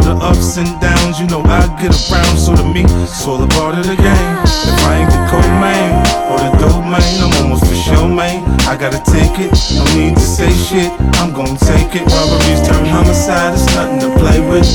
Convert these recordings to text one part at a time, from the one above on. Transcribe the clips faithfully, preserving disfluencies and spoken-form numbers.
through the ups and downs, you know I get around. So to me, it's all a part of the game. If I ain't the co-main or the dope man, I'm almost for sure, man. I gotta take it, no need to say shit, I'm gon' take it. Robberies turn homicide, it's nothing to play with.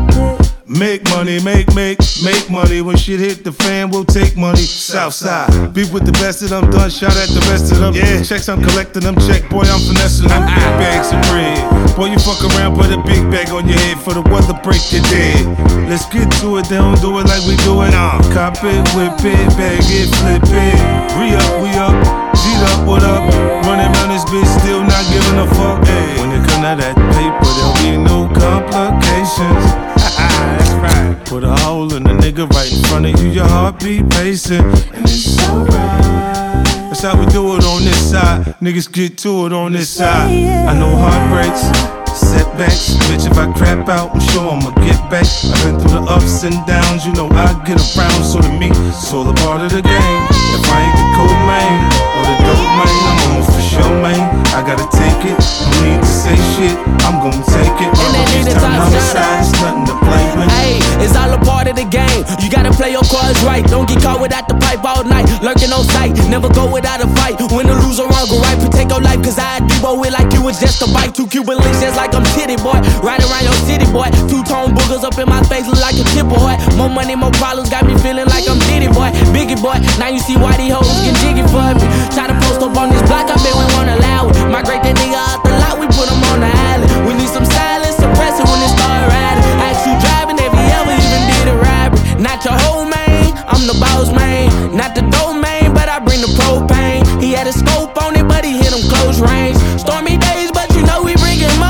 Make money, make, make, make money. When shit hit the fan, we'll take money. Southside, beef with the best of them, done shot at the rest of them. Yeah, checks I'm collecting them, check, boy I'm finessing them. Big bags of bread, boy you fuck around, put a big bag on your head for the weather break your dead. Let's get to it, they don't do it like we do it. Nah, cop it, whip it, bag it, flip it. Re up, we up, G'd up, what up? Running around this bitch, still not giving a fuck. Hey, when it come to that paper, there'll be no complications. That's right. Put a hole in the nigga right in front of you, your heart be pacing, and it's alright. That's how we do it on this side. Niggas get to it on this side. I know heartbreaks, setbacks. Bitch, if I crap out, I'm sure I'ma get back. I've been through the ups and downs, you know I get around. So to me, it's all a part of the game. If I ain't the co-main or the dope man, I'm almost for sure, man. I gotta take it, no need to say shit, I'm gon' take it. Robberies turn homicide, it's nothing to play with. Hey, it's all a part of the game. You gotta play your cards right. Don't get caught without the pipe all night. Lurking on sight, never go without a fight. Win or lose or wrong, go right, protect your life. Cause I debo it like you was just a bite. Two Cuban links just like I'm titty boy. Right around your city boy. Two-tone boogers up in my face look like a chip boy. More money, more problems, got me feeling like I'm Diddy boy. Biggie boy, now you see why these hoes get jiggy for me. Try to post up on this block, I bet we won't allow it. Migrate that nigga out the lot, we put him on the island. We need some silence, suppress it when it start riding. I ask you driving, have you ever even did a robbery? Not your whole man, I'm the boss man. Not the domain, but I bring the propane. He had a scope on it, but he hit him close range. Stormy days, but you know we bringin' more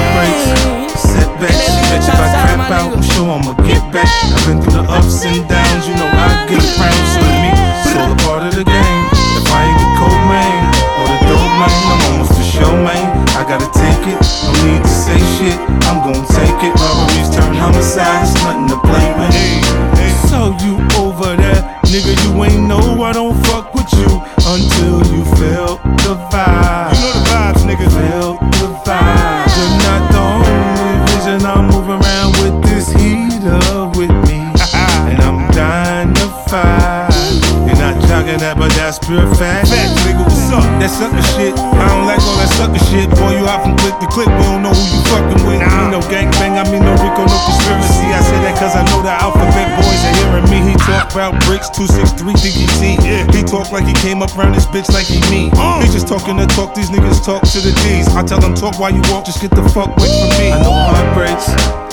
rain. Setbacks, bitch, if I crap out, I'm sure I'ma get back. I've been through the ups and downs, you know I get around. So to me, it's all a part of the game. If I ain't the co-main or the dope man, I'm almost for sure, man. I gotta take it, no need to say shit, I'm gon' take it. Robberies turn homicide, it's nothing to play with. Hey, hey. So you over there, nigga, you ain't know I don't fuck with you until you felt the vibe. You know the vibes, nigga. Felt the vibe. You're not the only vision, I'm moving around with this heater with me, and I'm dying to fight. You're not jogging that, but that's pure fact. Fact, nigga, what's up? That sucker shit, I don't like all that sucker shit. Boy, you out from click to click, we don't know who you fucking with. I mean no gangbang, I mean no Rico, no conspiracy. I say that cause I know the alphabet boys are hearing me. He talk about bricks, two six three D G T. Yeah. He talk like he came up around this bitch like he me. Uh. He just talking to talk, these niggas talk to the D's. I tell them talk while you walk, just get the fuck away from me. I know heartbreaks,